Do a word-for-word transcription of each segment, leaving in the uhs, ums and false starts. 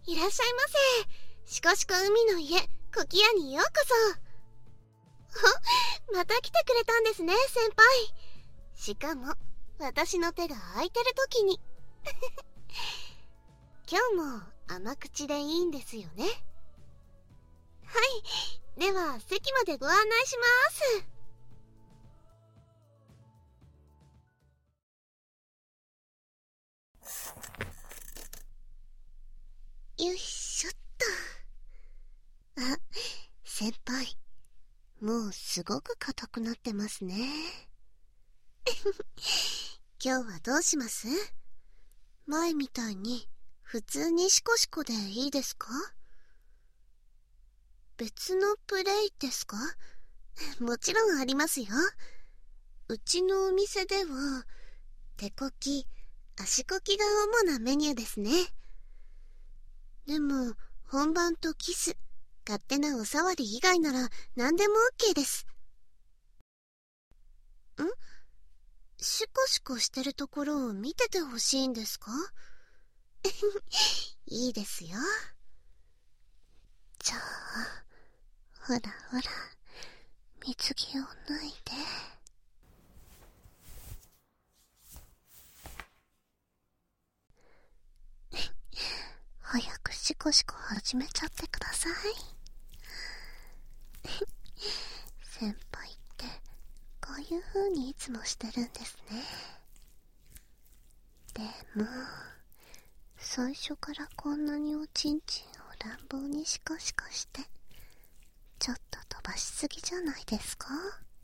いらっしゃいませ。しこしこ海の家、コキヤにようこそ。お、また来てくれたんですね、先輩。しかも、私の手が空いてる時に。今日も甘口でいいんですよね。はい、では席までご案内します。よいしょっと。あ、先輩、もうすごく硬くなってますね。今日はどうします？前みたいに普通にシコシコでいいですか？別のプレイですか？もちろんありますよ。うちのお店では手こき、足こきが主なメニューですね。でも本番とキス、勝手なおさわり以外なら何でも OK です。ん？シコシコしてるところを見ててほしいんですか？いいですよ。じゃあ、ほらほら、水着を脱いで。早くシコシコ始めちゃってください。先輩ってこういう風にいつもしてるんですね。でも最初からこんなにおちんちんを乱暴にシコシコしてちょっと飛ばしすぎじゃないですか？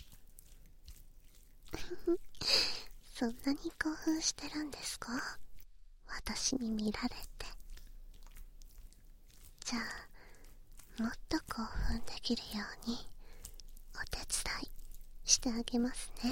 そんなに興奮してるんですか？私に見られて。じゃあもっと興奮できるようにお手伝いしてあげますね。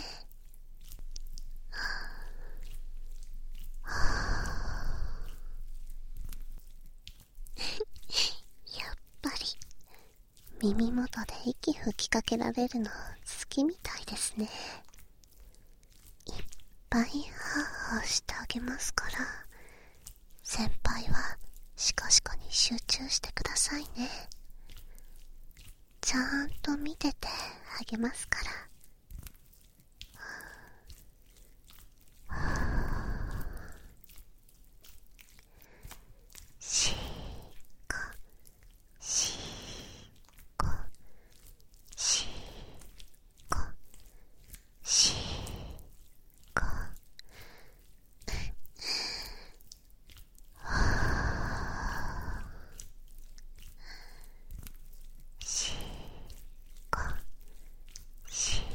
やっぱり耳元で息吹きかけられるの好きみたいですね。いっぱいハーハーしてあげますから、先輩はシコシコに集中してくださいね。ちゃんと見ててあげますから。シーコシーコシーコシーコシーコシー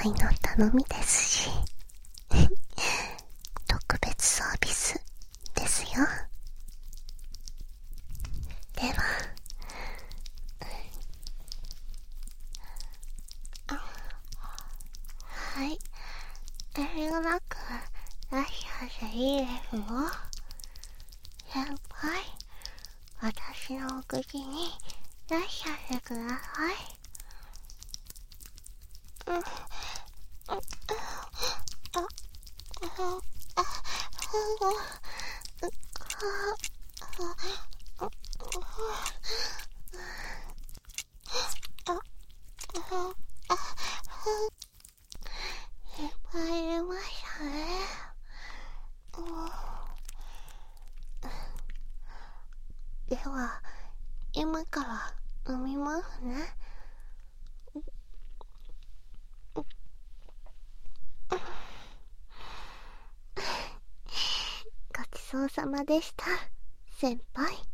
輩の頼みですし特別サービスですよ。でははい、遠慮なく出しちゃっていいですよ。先輩、私のお口に出しちゃってください。うん、あ、あ、あ、あ、いっぱい入れましたね。では、今から飲みますね。ごちそうさまでした、先輩。